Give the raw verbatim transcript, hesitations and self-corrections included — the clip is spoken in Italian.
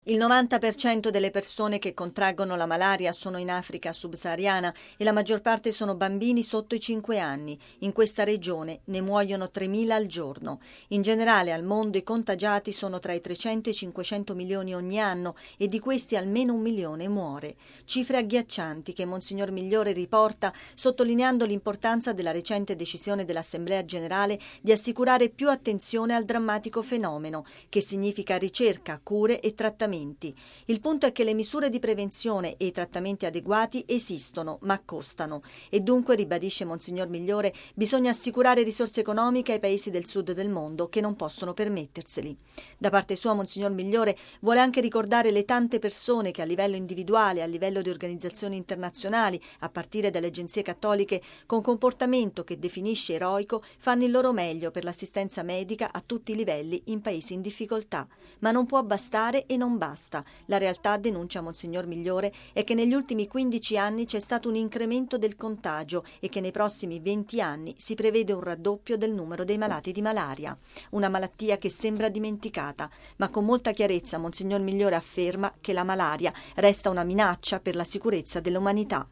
Il novanta per cento delle persone che contraggono la malaria sono in Africa subsahariana e la maggior parte sono bambini sotto i cinque anni. In questa regione ne muoiono tremila al giorno. In generale al mondo i contagiati sono tra i trecento e i cinquecento milioni ogni anno e di questi almeno un milione muore. Cifre agghiaccianti che Monsignor Migliore riporta sottolineando l'importanza della recente decisione dell'Assemblea Generale di assicurare più attenzione al drammatico fenomeno, che significa ricerca, cure e trattamenti. Il punto è che le misure di prevenzione e i trattamenti adeguati esistono, ma costano e dunque, ribadisce Monsignor Migliore, bisogna assicurare risorse economiche ai paesi del sud del mondo che non possono permetterseli. Da parte sua Monsignor Migliore vuole anche ricordare le tante persone che a livello individuale e a livello di organizzazioni internazionali, a partire dalle agenzie cattoliche, con comportamento che definisce eroico, fanno il loro meglio per l'assistenza medica a tutti i livelli in paesi in difficoltà. Ma non può bastare e non basta. Basta. La realtà, denuncia Monsignor Migliore, è che negli ultimi quindici anni c'è stato un incremento del contagio e che nei prossimi venti anni si prevede un raddoppio del numero dei malati di malaria. Una malattia che sembra dimenticata, ma con molta chiarezza Monsignor Migliore afferma che la malaria resta una minaccia per la sicurezza dell'umanità.